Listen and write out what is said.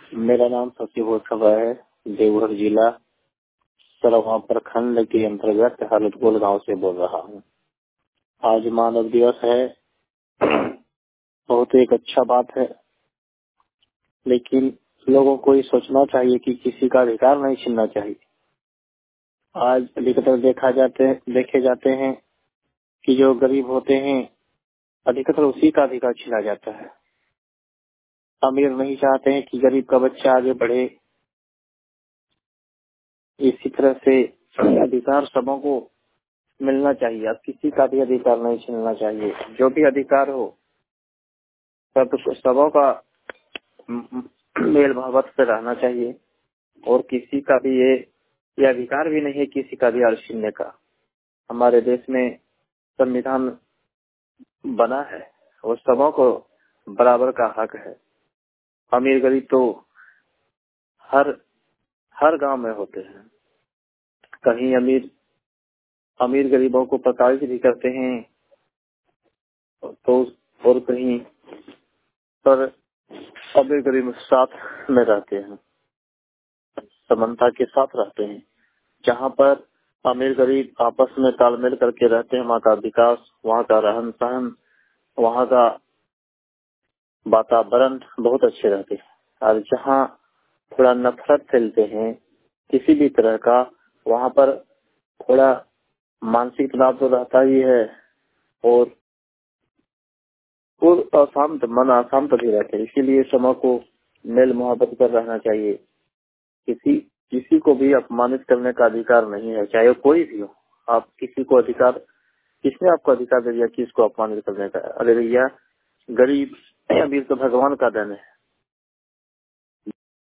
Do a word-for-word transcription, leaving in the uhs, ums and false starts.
मेरा नाम शशि भोसवा है, देवघर जिला सरवा प्रखंड के अंतर्गत हरदगोल गांव से बोल रहा हूँ। आज मानव दिवस है, बहुत एक अच्छा बात है, लेकिन लोगों को ये सोचना चाहिए कि किसी का अधिकार नहीं छीनना चाहिए। आज अधिकतर देखा जाते देखे जाते हैं कि जो गरीब होते हैं अधिकतर उसी का अधिकार छीना जाता है। अमीर नहीं चाहते हैं कि गरीब का बच्चा आगे बढ़े। इसी तरह से अधिकार सबों को मिलना चाहिए। अब किसी का भी अधिकार नहीं छीनना चाहिए। जो भी अधिकार हो सब सबों का मेल भावत से रहना चाहिए और किसी का भी ये ये अधिकार भी नहीं है किसी का अधिकार छीनने का। हमारे देश में संविधान बना है और सबों को बराबर का हक है। अमीर गरीब तो हर हर गांव में होते हैं। कहीं अमीर अमीर गरीबों को प्रताड़ित भी करते हैं तो और कहीं पर अमीर गरीब साथ में रहते हैं, समानता के साथ रहते हैं। जहाँ पर अमीर गरीब आपस में तालमेल करके रहते हैं, वहाँ का विकास, वहाँ का रहन सहन, वहाँ का वातावरण बहुत अच्छे रहते हैं। और जहाँ थोड़ा नफरत फैलते हैं किसी भी तरह का, वहाँ पर थोड़ा मानसिक तनाव तो रहता ही है और और अशांत मन अशांत भी रहते हैं। इसीलिए समय को मेल मोहब्बत कर रहना चाहिए। किसी किसी को भी अपमानित करने का अधिकार नहीं है, चाहे कोई भी हो। आप किसी को अधिकार किसने आपको अधिकार दे दिया कि इसको अपमानित करने का? अरे भैया, गरीब अमीर तो भगवान का देन है।